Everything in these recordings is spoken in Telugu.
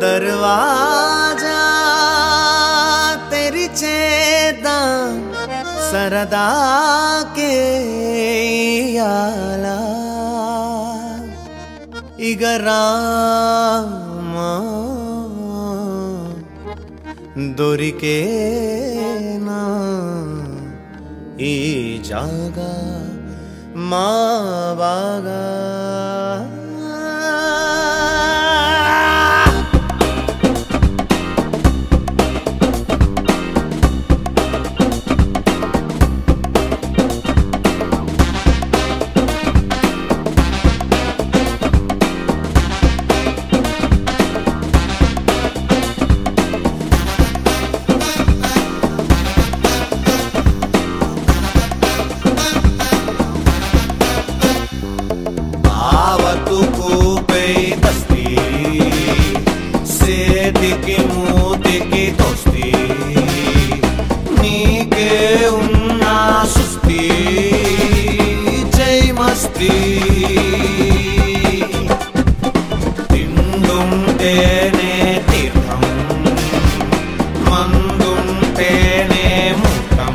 दरवाजा तेरी चेता सरदा के याला इगरामा దొరికేనా ఈ జాగా మా బాగా తిండుంటేనే తీర్థం మందుంటేనే ముక్తం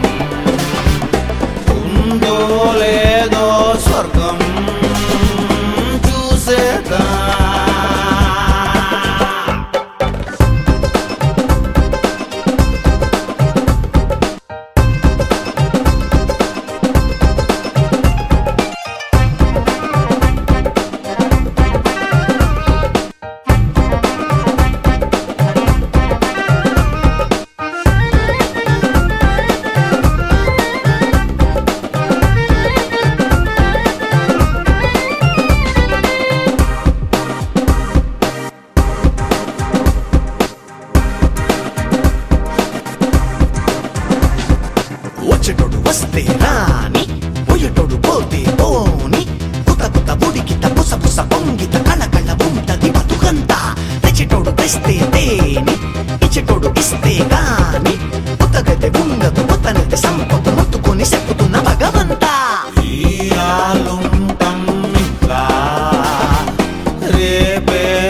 ఉందో లేదో స్వర్గం చూసేదా వచ్చేటోడు వస్తే రాని పోయేటోడు పోతే పోని పుత పుత బుడికిత పుస పుస పొంగిత కళ్ళ కళ్ళ ఉంటది బతుకంతా తెచ్చేటోడు తెస్తే తేని ఇచ్చేటోడు ఇస్తే గాని పుతగతే ఉండదు పుతనైతే సంపద ముట్టుకొని చెప్పుతున్న భగవంతా రేపే